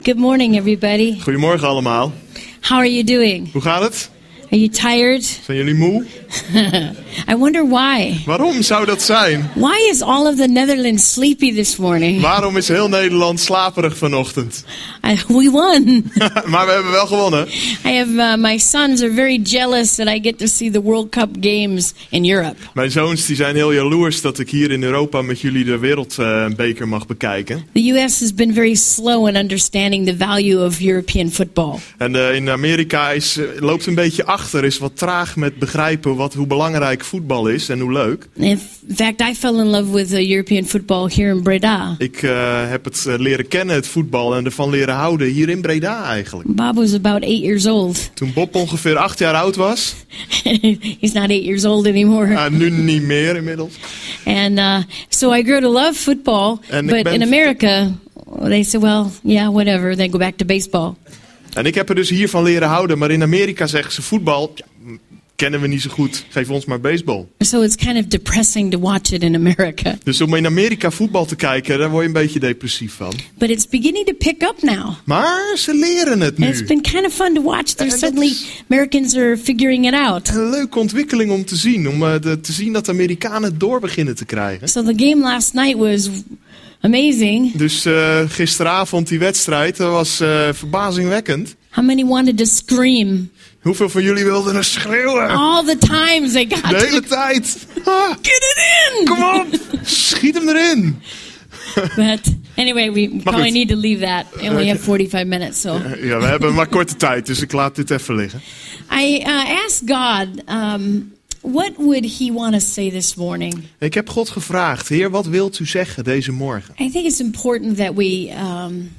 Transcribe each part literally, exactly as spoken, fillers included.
Good morning, everybody. Goedemorgen allemaal. How are you doing? Hoe gaat het? Are you tired? Zijn jullie moe? I wonder why. Waarom zou dat zijn? Why is all of the Netherlands sleepy this morning? Waarom is heel Nederland slaperig vanochtend? I, we won. Maar we hebben wel gewonnen. I have uh, my sons are very jealous that I get to see the World Cup games in Europe. Mijn zoons die zijn heel jaloers dat ik hier in Europa met jullie de wereldbeker uh, mag bekijken. The U S has been very slow in understanding the value of European football. En uh, in Amerika is, uh, loopt een beetje achter, is wat traag met begrijpen wat, hoe belangrijk voetbal is en hoe leuk. In fact, I fell in love with uh, European football here in Breda. Ik uh, heb het uh, leren kennen, het voetbal, en ervan leren houden hier in Breda eigenlijk. Bob was about eight years old. Toen Bob ongeveer acht jaar oud was. He's not eight years old anymore. Uh, nu niet meer inmiddels. And uh, so I grew to love football, en but ben... in America, they say, well, yeah, whatever. They go back to baseball. En ik heb er dus hiervan leren houden, maar in Amerika zeggen ze voetbal, ja, kennen we niet zo goed, geef ons maar baseball. So it's kind of depressing to watch it in America. Dus om in Amerika voetbal te kijken, daar word je een beetje depressief van. But it's beginning to pick up now. Maar ze leren het nu. And it's been kind of fun to watch. There's suddenly is... Americans are figuring it out. Een leuke ontwikkeling om te zien, om uh, de, te zien dat de Amerikanen het door beginnen te krijgen. So the game last night was amazing. Dus uh, gisteravond die wedstrijd, dat was uh, verbazingwekkend. How many wanted to scream? Hoeveel van jullie wilden er schreeuwen? All the times they got De hele to... tijd. Ah, Get it in! Kom op, schiet hem erin. But anyway, we probably need to leave that. We only have forty-five minutes, so. Ja, we hebben maar korte tijd, dus ik laat dit even liggen. I uh, asked God, um, what would He want to say this morning? Ik heb God gevraagd, Heer, wat wilt u zeggen deze morgen? I think it's important that we um,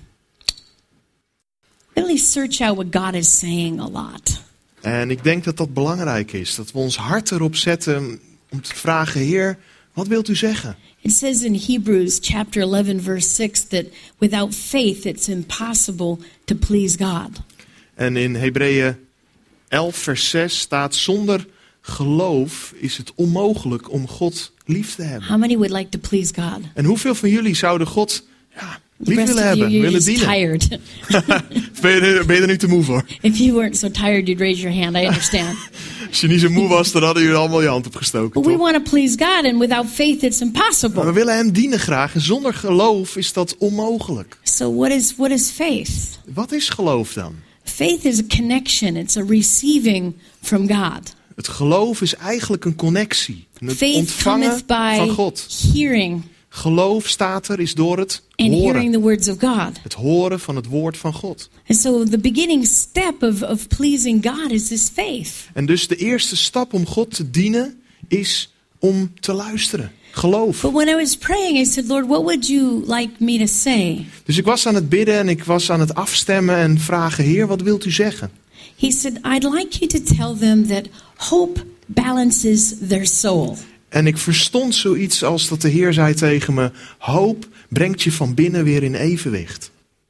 really search out what God is saying a lot. En ik denk dat dat belangrijk is, dat we ons hart erop zetten om te vragen, Heer, wat wilt u zeggen? It says in Hebrews chapter eleven verse six that without faith it's impossible to please God. En in Hebreeën elf vers zes staat, zonder geloof is het onmogelijk om God lief te hebben. How many would like to please God? En hoeveel van jullie zouden God ja, The lief rest willen of you, hebben, you're willen just dienen? tired. ben, je er, ben je er nu te moe voor? If you weren't so tired, you'd raise your hand. I understand. Als je niet zo moe was, dan hadden jullie allemaal je hand opgestoken. But we toch? want to please God, and without faith, it's impossible. Maar we willen hem dienen graag en zonder geloof is dat onmogelijk. So what is what is faith? Wat is geloof dan? Faith is a connection. It's a receiving from God. Het geloof is eigenlijk een connectie. Het Faith ontvangen cometh by van God. hearing Geloof staat er is door het and hearing horen. the words of God. Het horen van het woord van God. And so the beginning step of, of pleasing God is this faith. En dus de eerste stap om God te dienen is om te luisteren. Geloof. But when I was praying, I said, Lord, what would you like me to say? Dus ik was aan het bidden en ik was aan het afstemmen en vragen, Heer, wat wilt u zeggen? He said, I'd like you to tell them that hope balances their soul. En ik verstond zoiets als dat de Heer zei tegen me, hoop brengt je van binnen weer in evenwicht.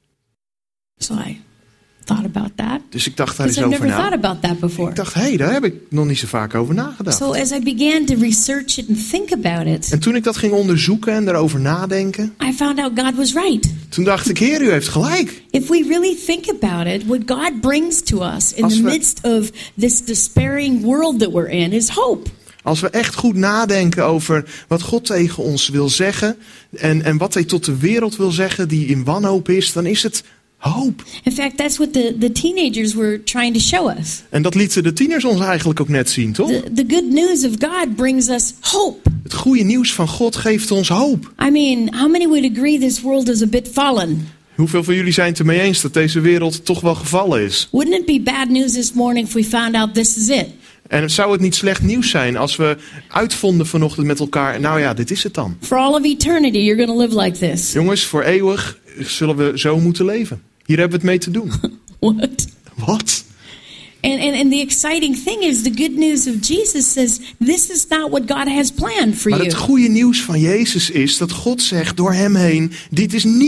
So I thought about that. Dus ik dacht daar eens Because I've over never thought na. about that before. Ik dacht, hé, hey, daar heb ik nog niet zo vaak over nagedacht. So as I began to research it and think about it, En toen ik dat ging onderzoeken en erover nadenken, I found out God was right. toen dacht ik, Heer, u heeft gelijk. If we really think about it, what God brings to us in Als the we- midst of this despairing world that we're in is hope. Als we echt goed nadenken over wat God tegen ons wil zeggen en, en wat hij tot de wereld wil zeggen die in wanhoop is, dan is het hoop. In fact, that's what the, the teenagers were trying to show us. En dat lieten de tieners ons eigenlijk ook net zien, toch? The, the good news of God brings us hope. Het goede nieuws van God geeft ons hoop. I mean, how many would agree this world is a bit fallen? Hoeveel van jullie zijn het ermee eens dat deze wereld toch wel gevallen is? Wouldn't it be bad news this morning if we found out this is it? En zou het niet slecht nieuws zijn als we uitvonden vanochtend met elkaar, nou ja, dit is het dan. For all of eternity, you're going to live like this. Jongens, voor eeuwig zullen we zo moeten leven. Hier hebben we het mee te doen. What? Wat? And, and, and the exciting thing is, the good news of Jesus says, this is not what God has planned for Maar you. het goede nieuws van Jezus is dat God zegt door hem heen, dit is niet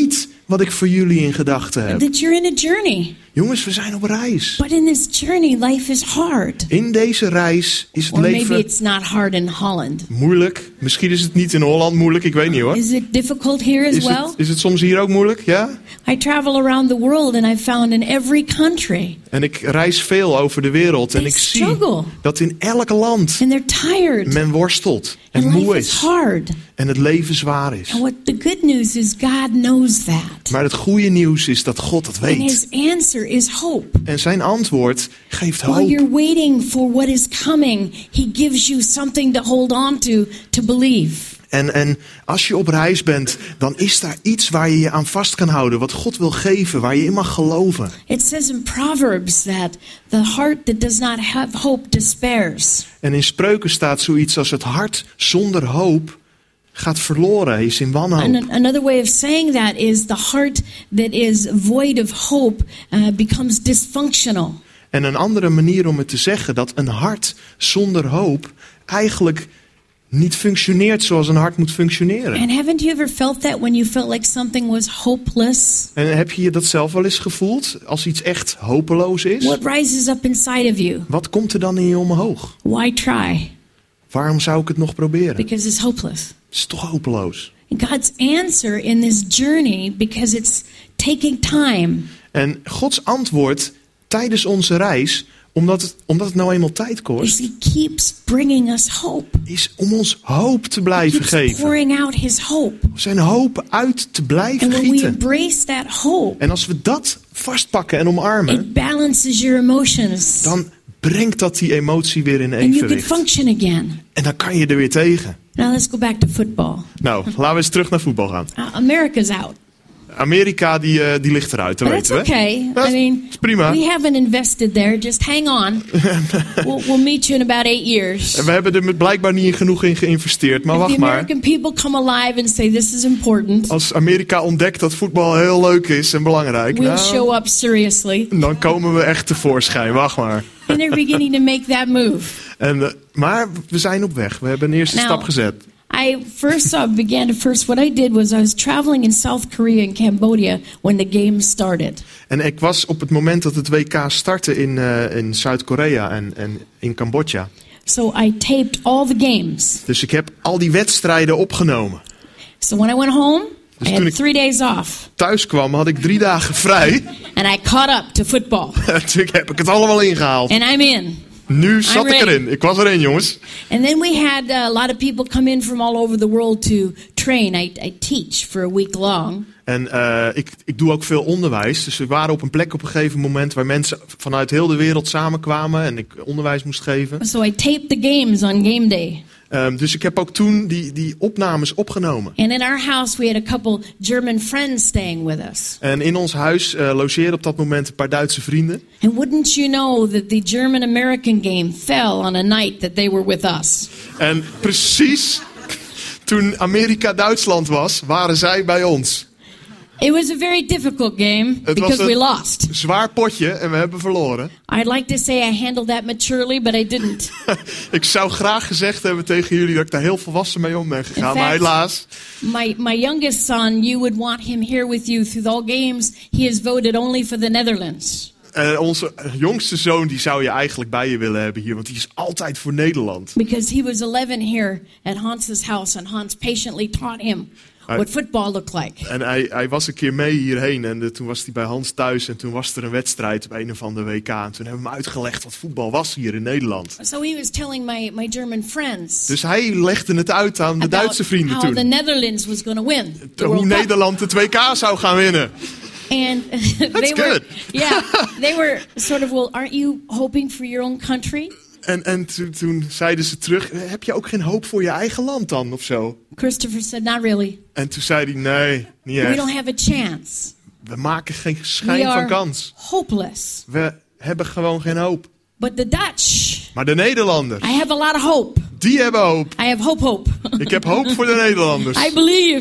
wat ik voor jullie in gedachten heb. That you're in a journey. Jongens, we zijn op reis. But in this journey, life is hard. In deze reis is het Or maybe leven it's not hard in Holland. moeilijk. Misschien is het niet in Holland moeilijk, ik weet niet hoor. Is it difficult here as Is well? het, is het soms hier ook moeilijk? Ja? I travel around the world and I found in every country. En ik reis veel over de wereld en They ik zie struggle. dat in elk land And they're tired. men worstelt en And moe life is is hard. en het leven zwaar is. And what the good news is, God knows that. Maar het goede nieuws is dat God dat And weet. his answer is hope. En zijn antwoord geeft While hoop. you're waiting for what is coming, he gives you something to hold on to, to believe. En, en als je op reis bent, dan is daar iets waar je je aan vast kan houden. Wat God wil geven, waar je in mag geloven. It says in Proverbs that the heart that does not have hope despairs. En in Spreuken staat zoiets als het hart zonder hoop gaat verloren, is in wanhoop. And another way of saying that is the heart that is void of hope uh, becomes dysfunctional. En een andere manier om het te zeggen, dat een hart zonder hoop eigenlijk niet functioneert zoals een hart moet functioneren. And haven't you ever felt that when you felt like something was hopeless? En heb je je dat zelf wel eens gevoeld, als iets echt hopeloos is? What rises up inside of you? Wat komt er dan in je omhoog? Why try? Waarom zou ik het nog proberen? Because it's hopeless. Het is toch hopeloos. And God's answer in this journey, because it's taking time, En Gods antwoord tijdens onze reis, omdat het, omdat het nou eenmaal tijd is kost, He keeps bringing us hope. is om ons hoop te He blijven keeps geven. pouring out His hope. Zijn hoop uit te blijven And when we gieten. embrace that hope, En als we dat vastpakken en omarmen, it balances your emotions. dan brengt dat die emotie weer in And you can evenwicht. function again. En dan kan je er weer tegen. Now let's go back to football. Nou, laten we eens terug naar voetbal gaan. Uh, America's out. Amerika, die, uh, die ligt eruit, dat But that's weten we. okay. Dat I is- mean, is prima. we haven't invested there. Just hang on. we'll, we'll meet you in about eight years. En we hebben er met blijkbaar niet genoeg in geïnvesteerd. Maar If the wacht maar. American people come alive and say this is important, Als Amerika ontdekt dat voetbal heel leuk is en belangrijk, we'll nou, show up seriously. dan komen we echt tevoorschijn. Wacht maar. And they're beginning to make that move. En, uh, maar we zijn op weg. We hebben een eerste Nou, stap gezet. I first uh, began to first, what I did was I was traveling in South Korea and Cambodia when the game started. En ik was op het moment dat het W K startte in, uh, in Zuid-Korea en, en in Cambodja. So I taped all the games. Dus ik heb al die wedstrijden opgenomen. So when I went home, Dus I toen had ik- three days off. Thuis kwam, had ik drie dagen vrij. And I caught up to football. Toen heb ik het allemaal ingehaald. And I'm in. Nu zat I'm ik ready. erin. Ik was erin, jongens. And then we had uh, a lot of people come in from all over the world to train. I, I teach for a week long. En uh, ik, ik doe ook veel onderwijs. Dus we waren op een plek op een gegeven moment waar mensen vanuit heel de wereld samenkwamen en ik onderwijs moest geven. So I taped the games on game day. Um, dus ik heb ook toen die, die opnames opgenomen. And in our house we had a couple German friends staying with us. En in ons huis uh, logeerden op dat moment een paar Duitse vrienden. And wouldn't you know that the German-American game fell on a night that they were with us. En precies toen Amerika-Duitsland was, waren zij bij ons. It was a very difficult game Het was because een we lost. zwaar potje en we hebben verloren. I'd like to say I handled that maturely, but I didn't. Ik zou graag gezegd hebben tegen jullie dat ik daar heel volwassen mee om ben gegaan. In Maar fact- helaas, My my youngest son, you would want him here with you through all games. He has voted only for the Netherlands. uh, onze jongste zoon die zou je eigenlijk bij je willen hebben hier. Want die is altijd voor Nederland. Because he was eleven here at Hans's house, and Hans patiently taught him what football looked like. En hij, hij was een keer mee hierheen en de, toen was hij bij Hans thuis. En toen was er een wedstrijd bij een of andere W K. En toen hebben we hem uitgelegd wat voetbal was hier in Nederland. So he was telling my, my German friends Dus hij legde het uit aan de about Duitse vrienden how the toen. Netherlands was going to win the Hoe World Cup. Nederland het W K zou gaan winnen. And they were, good. yeah, they were sort of, well, aren't you hoping for your own country? En, en toen, toen zeiden ze terug, heb je ook geen hoop voor je eigen land dan of zo? Christopher said, not really. En toen zei hij, nee, niet We echt. don't have a chance. We maken geen We schijn van are kans. hopeless. We hebben gewoon geen hoop. But the Dutch, Maar de Nederlanders, I have a lot of hope. die hebben hoop. I have hope, hope. Ik heb hoop voor de Nederlanders. I believe.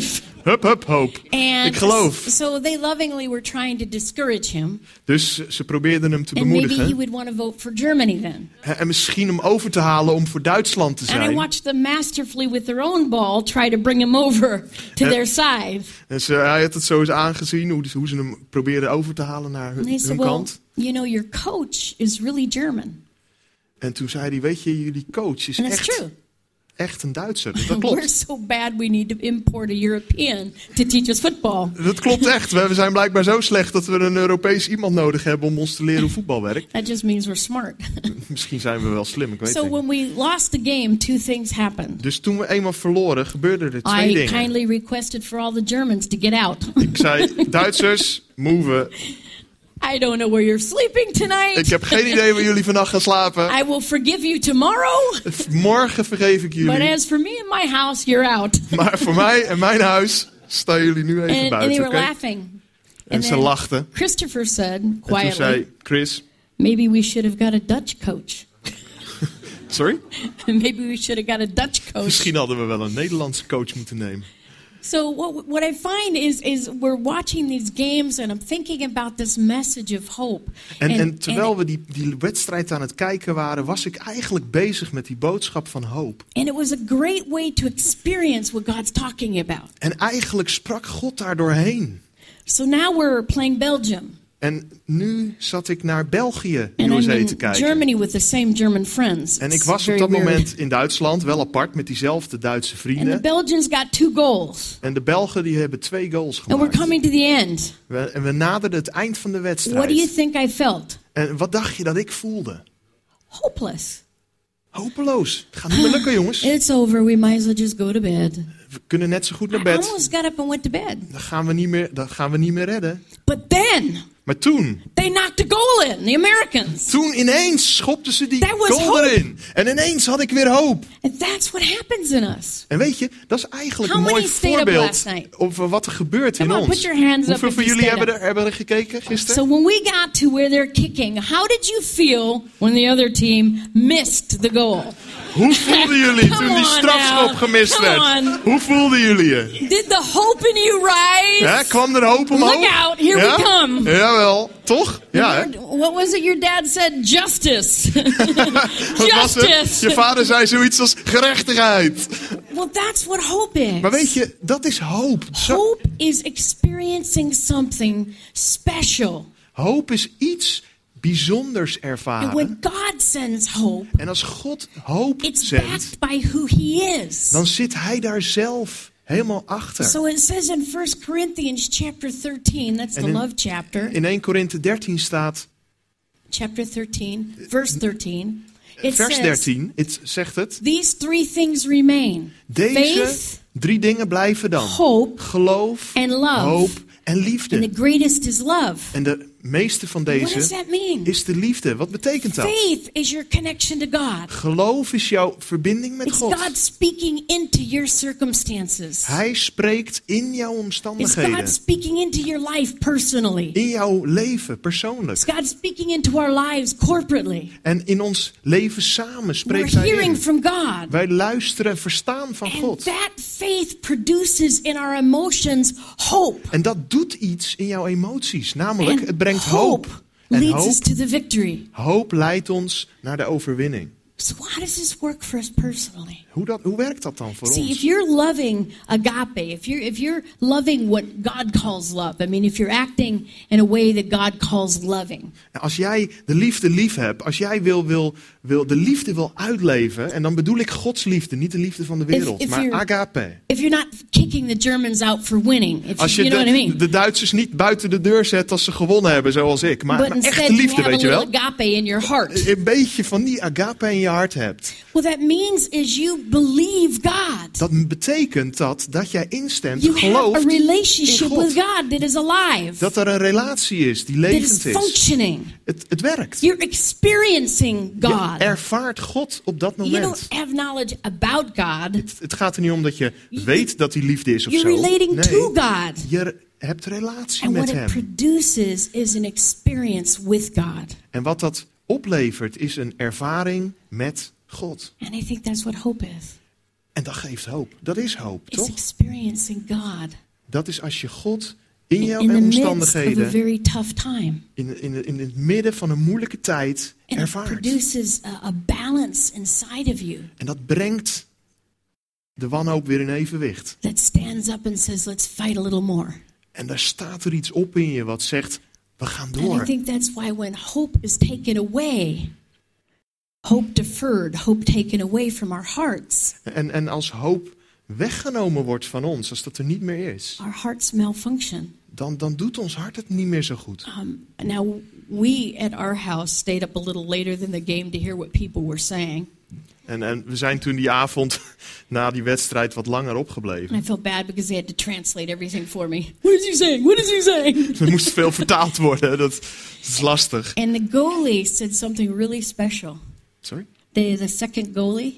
Hup, hup, hoop. And Ik geloof. so they lovingly were trying to discourage him. Dus ze probeerden hem te And maybe he bemoedigen. would want to vote for Germany then. En misschien hem over te halen om voor Duitsland te And I zijn. watched them masterfully with their own ball try to bring him over to En- their side. En ze, hij had het zo eens aangezien, hoe, hoe ze hem probeerden over te halen naar hun, And they said, hun well, kant. you know, your coach is really German. En toen zei hij, weet je, jullie coach is And that's echt, true. echt een Duitser. Dat We're klopt. so bad we need to import a European to teach us football. Dat klopt echt. We zijn blijkbaar zo slecht dat we een Europees iemand nodig hebben om ons te leren hoe voetbal werkt. That just means we're smart. Misschien zijn we wel slim, ik weet So het when niet. we lost the game, two things happened. Dus toen we eenmaal verloren, gebeurden er twee I dingen. kindly requested for all the Germans to get out. Ik zei, Duitsers, move. I don't know where you're sleeping tonight. Ik heb geen idee waar jullie vannacht gaan slapen. I will forgive you tomorrow. Morgen vergeef ik But jullie. as for me and my house, you're out. Maar voor mij en mijn huis staan jullie nu even And, and they buiten, were oké? laughing. En And ze then lachten. Christopher said En toen quietly, zei Chris, maybe we should have got a Dutch coach. sorry? Maybe we should have got a Dutch coach. Misschien hadden we wel een Nederlandse coach moeten nemen. So what what I find is is we're watching these games and I'm thinking about this message of hope. En, And- en terwijl and- we die, die wedstrijd aan het kijken waren, was ik eigenlijk bezig met die boodschap van hoop. And it was a great way to experience what God's talking about. En eigenlijk sprak God daar doorheen. So now we're playing Belgium. En nu zat ik naar België, And I'm U S A, in te kijken. Germany with the same German friends. En ik It's was op very dat weird. moment in Duitsland, wel apart, met diezelfde Duitse And the vrienden. Belgians got two goals. En de Belgen die hebben twee goals And we're gemaakt. coming to the end. We, en we naderden het eind van de What do you wedstrijd. think I felt? En wat dacht je dat ik voelde? Hopeless. Hopeloos. Het gaat niet meer lukken, jongens. It's over. We might as well just go to bed. We kunnen net zo goed naar I bed. almost got up and went to bed. Dat gaan we niet meer, dat gaan we niet meer redden. But then Maar toen, they knocked a goal in, the Americans. toen ineens schopten ze die That was goal hope. erin. En ineens had ik weer hoop. And that's what happens in us. En weet je, dat is eigenlijk How een mooi many stayed up voorbeeld last night? over wat er gebeurt Come in on, ons. put your hands up Hoeveel if van you jullie stand hebben er, hebben er gekeken gisteren? So when we got to where they're kicking, how did you feel when the other team missed the goal? Hoe voelden jullie Come toen die on strafschop now. gemist Come werd? on. Hoe voelden jullie je? Did the hope in you rise? Ja, kwam er hoop omhoog? Look out, here ja? we come. Jawel, toch? Ja, hè? What was it your dad said? Justice. Wat was het? Justice. Je vader zei zoiets als gerechtigheid. Well, that's what hope is. Maar weet je, dat is hoop. Zo, Hope is experiencing something special. hoop is iets bijzonders And ervaren. when God sends hope, En als God hoop it's zendt, backed by who He is. dan zit hij daar zelf helemaal achter. So it says in First Corinthians chapter thirteen, that's the En in- love chapter, In Eerste Korinthe dertien staat, chapter thirteen, verse thirteen. It vers says, dertien, het zegt het. these three things remain. Deze Faith, drie dingen blijven dan. hope, Geloof, and love. hoop en And liefde. the greatest is love. En de meeste van What does deze that mean? is de liefde. Wat betekent dat? Faith is your connection to God. Geloof is jouw verbinding met It's God. God speaking into your circumstances. Hij spreekt in jouw It's God omstandigheden. speaking into your life personally. In jouw leven, persoonlijk. It's God speaking into our lives corporately. En in ons leven samen We're spreekt hij hearing in. from God. Wij luisteren en verstaan van And God. that faith produces in our emotions hope. En dat doet iets in jouw emoties. Namelijk, And het brengt hope hoop. En leads us hoop, to the victory. hoop leidt ons naar de overwinning. So how does this work for us personally? Hoe, dat, hoe werkt dat dan voor See, if ons? you're loving agape, if you're if you're loving what God calls love, I mean, if you're acting in a way that God calls loving, Als jij de liefde lief hebt, als jij wil, wil, wil, de liefde wil uitleven, en dan bedoel ik Gods liefde, niet de liefde van de wereld, If- if maar you're- agape. if you're not kicking the Germans out for winning, if Als you, je you know what I de, mean. de Duitsers niet buiten de deur zet als ze gewonnen hebben, zoals ik, maar, But maar instead echte you liefde, have a weet je little wel? agape in your heart. Een beetje van die agape in je hart hebt. What that means is you believe God. Dat betekent dat, dat jij instemt, You have a gelooft relationship in God. with God that is alive, Dat er een relatie is die that is levend is. functioning. Het, het werkt. You're experiencing Je God. ervaart God op dat You don't moment. have knowledge about God. Het, het gaat er niet om dat je weet dat die liefde is of You're zo. relating Nee, to God. je hebt relatie And met what it hem. produces is an experience with God. En wat dat oplevert is een ervaring met God. And I think that's what hope is. En dat geeft hoop. Dat is hoop, It's toch? experiencing God. Dat is als je God in jouw in the midst of a omstandigheden, very tough time. in, in, in het midden van een moeilijke tijd, And it ervaart. produces a, a balance inside of you En dat brengt de wanhoop weer in evenwicht. that stands up and says, let's fight a little more. En daar staat er iets op in je wat zegt, we gaan And I door. think that's why when hope is taken away, hope deferred, hope taken away from our hearts, En, en als hoop weggenomen wordt van ons, als dat er niet meer is, our hearts malfunction. dan, dan doet ons hart het niet meer zo goed. Um, now, we at our house stayed up a little later than the game to hear what people were saying. En, en we zijn toen die avond na die wedstrijd wat langer opgebleven. And I felt bad because they had to translate everything for me. What is he saying? What is he saying? Er moest veel vertaald worden, dat, dat is lastig. And the goalie said something really special. Sorry? The, the second goalie,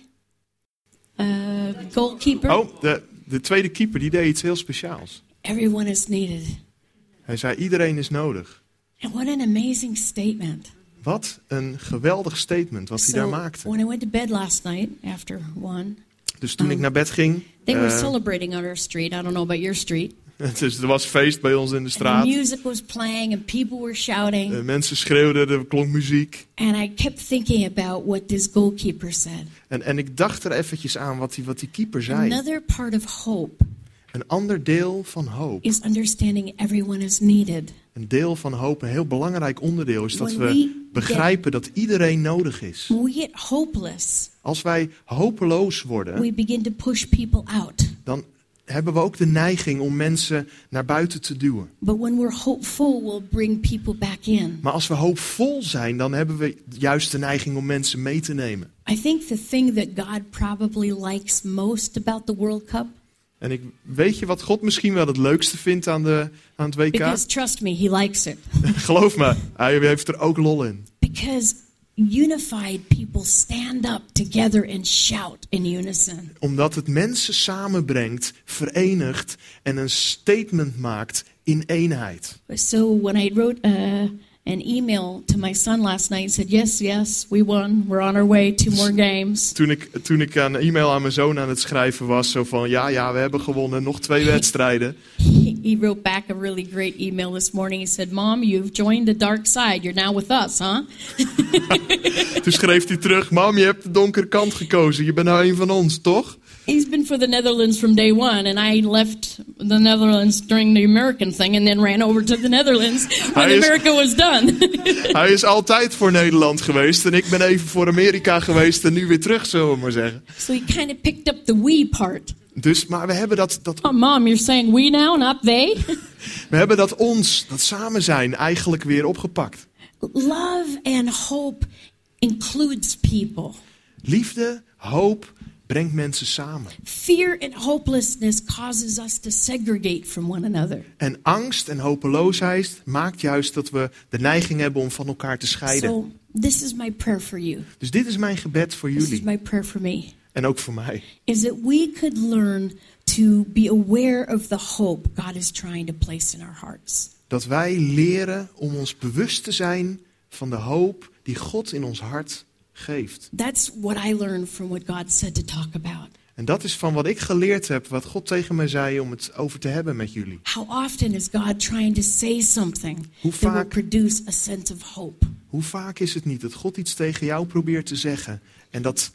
uh, goalkeeper, Oh, de, de tweede keeper die deed iets heel speciaals. everyone is needed. Hij zei, iedereen is nodig. And what an amazing statement. Wat een geweldig statement wat hij daar So maakte. when I went to bed last night after one, Dus toen ik naar bed ging, they were eh, celebrating on our street. I don't know about your street. dus er was feest bij ons in de And straat. music was playing and people were shouting. Eh, mensen schreeuwden, er klonk muziek. And I kept thinking about what this goalkeeper said. En, en ik dacht er eventjes aan wat die, wat die keeper zei. Another part of hope Een ander deel van hoop. is understanding everyone is needed. Een deel van hoop, een heel belangrijk onderdeel, is dat When we we begrijpen dat iedereen nodig is. When we get hopeless, Als wij hopeloos worden, we begin to push people out. dan hebben we ook de neiging om mensen naar buiten te duwen. But when we're hopeful, we'll bring people back in. Maar als we hoopvol zijn, dan hebben we juist de neiging om mensen mee te nemen. I think the thing that God probably likes most about the World Cup, En ik weet je wat God misschien wel het leukste vindt aan, de, aan het W K? because trust me, he likes it. Geloof me, hij heeft er ook lol in. Because unified people stand up together and shout in unison. Omdat het mensen samenbrengt, verenigt en een statement maakt in eenheid. So when I wrote uh, an email to my son last night and said, yes, yes, we won. We're on our way. Two more games. Toen ik, toen ik een e-mail aan mijn zoon aan het schrijven was, zo van ja, ja, we hebben gewonnen, nog twee wedstrijden. He, he wrote back a really great email this morning. He said, Mom, you've joined the dark side. You're now with us, huh? Toen schreef hij terug, mam, je hebt de donkere kant gekozen, je bent nou een van ons, toch? He's been for the Netherlands from day one, and I left the Netherlands during the American thing and then ran over to the Netherlands when Hij is- America was done. Hij is altijd voor Nederland geweest en ik ben even voor Amerika geweest en nu weer terug, zullen we maar zeggen. So he kind of picked up the we part. Dus, maar we hebben dat, dat, Oh, Mom, you're saying we now, not they? we hebben dat ons, dat samen zijn, eigenlijk weer opgepakt. Love and hope includes people. Liefde, hoop, brengt mensen samen. Fear and hopelessness causes us to segregate from one another. En angst en hopeloosheid maakt juist dat we de neiging hebben om van elkaar te scheiden. So this is my prayer for you. Dus dit is mijn gebed voor This is jullie my prayer for me. en ook voor mij. Is that we could learn to be aware of the hope God is trying to place in our hearts. Dat wij leren om ons bewust te zijn van de hoop die God in ons hart geeft. That's what I learned from what God said to talk about. En dat is van wat ik geleerd heb, wat God tegen mij zei om het over te hebben met jullie. How often is God trying to say something Hoe that will vaak- produce a sense of hope? Hoe vaak is het niet dat God iets tegen jou probeert te zeggen en dat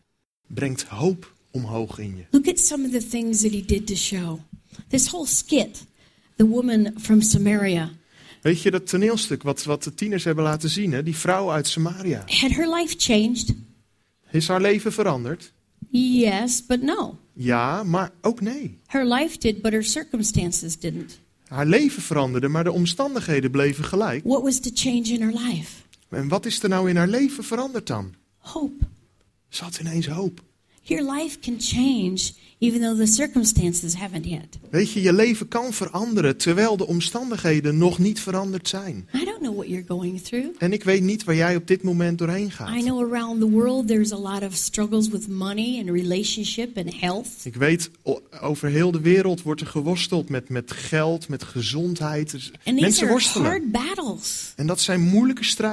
brengt hoop omhoog in je. Look at some of the things that he did to show. This whole skit, the woman from Samaria, Weet je, dat toneelstuk wat, wat de tieners hebben laten zien, hè? Die vrouw uit Samaria. had her life changed? Is haar leven veranderd? Yes, but no. Ja, maar ook nee. Her life did, but her circumstances didn't. Haar leven veranderde, maar de omstandigheden bleven gelijk. What was the change in her life? En wat is er nou in haar leven veranderd dan? Hope. Ze had ineens hoop. Your life can change even though the circumstances haven't yet. Weet je, je leven kan veranderen terwijl de omstandigheden nog niet veranderd zijn. I don't know what you're going through. En ik weet niet waar jij op dit moment doorheen I gaat. know around the world there's a lot of struggles with money and relationship and health. Ik weet, o- over heel de wereld wordt er geworsteld met, met geld, met gezondheid. Dus And these mensen are worstelen. hard battles. En dat zijn moeilijke strijden.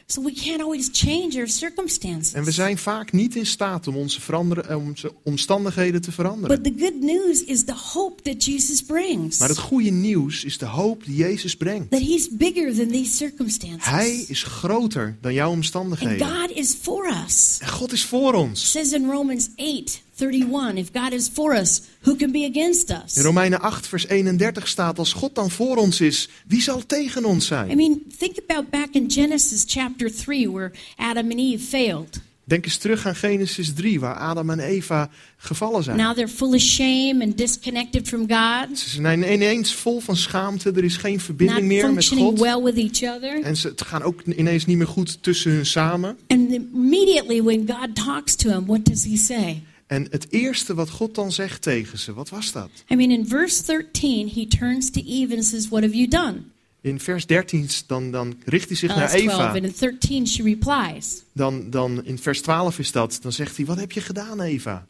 So we can't always change our circumstances. En we zijn vaak niet in staat om onze, veranderen, om onze omstandigheden te veranderen. But the good news is the hope that Jesus brings. Maar het goede nieuws is de hoop die Jezus brengt. That he's bigger than these circumstances. Hij is groter dan jouw And omstandigheden. God is for us. En God is voor It ons. says in Romans eight thirty-one, if God is for us, who can be against us? In Romeinen acht vers eenendertig staat, als God dan voor ons is, wie zal tegen ons I zijn? mean, think about back in Genesis chapter three where Adam and Eve failed. Denk eens terug aan Genesis drie, waar Adam en Eva gevallen zijn. Now they're full of shame and disconnected from God, Ze zijn ineens vol van schaamte, er is geen not verbinding meer met functioning God. well with each other. En ze het gaan ook ineens niet meer goed tussen hun samen. And immediately when God talks to him, what does he say? En het eerste wat God dan zegt tegen ze, wat was dat? I mean, in verse thirteen, he turns to Eve and says, what have you done? In vers dertien dan, dan richt hij zich Uh, naar that's twelve. Eva. And in thirteen, she replies. Dan, dan in vers twaalf is dat, dan zegt hij, wat heb je gedaan, Eva?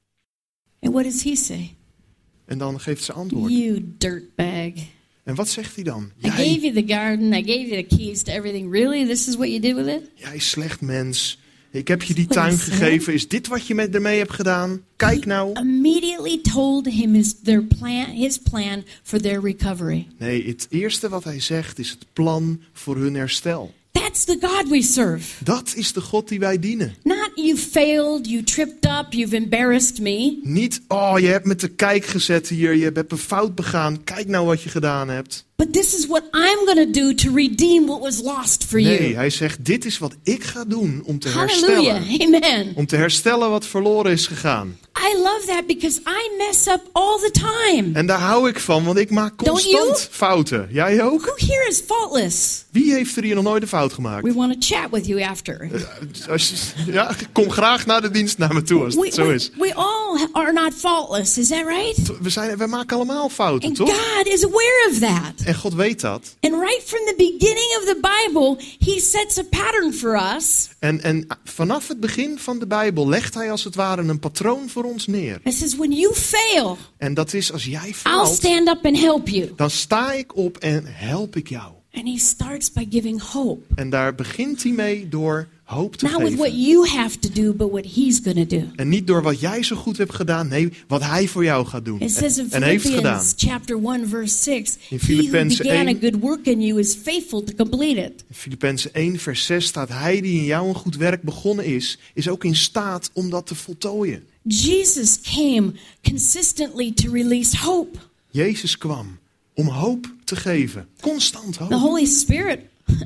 And what does he say? En dan geeft ze antwoord. You dirtbag. En wat zegt hij dan? I gave you the garden. I gave you the keys to everything. Really? This is what you did with it? Jij slecht mens. Ik heb je die What tuin is that? gegeven. Is dit wat je met ermee hebt gedaan? Kijk nou. Immediately told him his, their plan, his plan for their recovery. Nee, het eerste wat hij zegt is het plan voor hun herstel. That's the God we serve. Dat is de God die wij dienen. Not you failed, you tripped up, you've embarrassed me. Niet, oh, je hebt me te kijk gezet hier. Je hebt een fout begaan. Kijk nou wat je gedaan hebt. But this is what I'm going to do to redeem what was lost for Nee, you. hij zegt, dit is wat ik ga doen om te Hallelujah. herstellen. Amen. Om te herstellen wat verloren is gegaan. I love that because I mess up all the time. En daar hou ik van, want ik maak Don't constant you? fouten. Jij ook? Who here is faultless? Wie heeft er hier nog nooit een fout gemaakt? We want to chat with you after. Als je- ja, kom graag naar de dienst naar me toe als We, het zo we, is. we all are not faultless, is that right? We, zijn, we maken allemaal fouten, And toch? God is aware of that. En God weet dat. And right from the beginning of the Bible, He sets a pattern for us. En, en vanaf het begin van de Bijbel legt hij als het ware een patroon voor ons neer. It says, when you fail, En dat is als jij I'll faalt, stand up and help you. dan sta ik op en help ik jou. And He starts by giving hope. En daar begint hij mee door hoop te Not with what geven. you have to do, but what He's going to do. En niet door wat jij zo goed hebt gedaan. Nee, wat hij voor jou gaat doen. It says in En, en heeft gedaan. Philippians chapter one, verse six, In He who Filippenzen began a één. good work in you is faithful to complete it. In Filippenzen één vers zes staat, hij die in jou een goed werk begonnen is, is ook in staat om dat te voltooien. Jesus came consistently to release hope. Jezus kwam om hoop te geven. Constant The hoop. Holy Spirit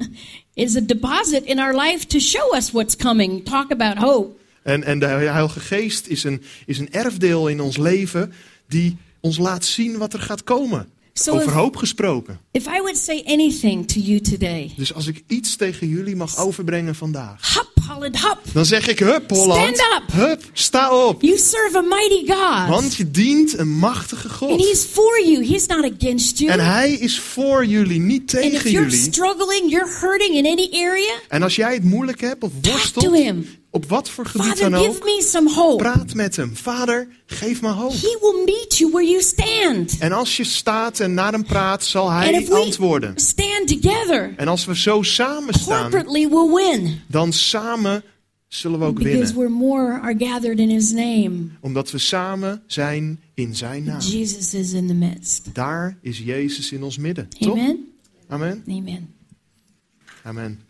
is a deposit in our life to show us what's coming. Talk about hope. En, en de Heilige Geest is een, is een erfdeel in ons leven die ons laat zien wat er gaat komen. So Over if- hoop gesproken. If I would say anything to you today, Dus als ik iets tegen jullie mag overbrengen vandaag, hop, Holland, hop. dan zeg ik, hup Holland, Stand up. hup, sta op. You serve a mighty God. Want je dient een machtige And God. He's for you. He's not against you. En hij is voor jullie, niet And if tegen you're jullie. struggling, you're hurting in any area, En als jij het moeilijk hebt of talk to worstelt, Him. op wat voor gebied Father, dan give ook, me some hope. praat met hem. Vader, geef me hoop. He will meet you where you stand. En als je staat en naar hem praat, zal And hij if we antwoorden. stand together, En als we zo samen staan, corporately we'll win. dan samen zullen we ook Because winnen. we're more are gathered in His name. Omdat we samen zijn in zijn naam. Jesus is in the midst. Daar is Jezus in ons midden. Toch? Amen. Amen. Amen. Amen.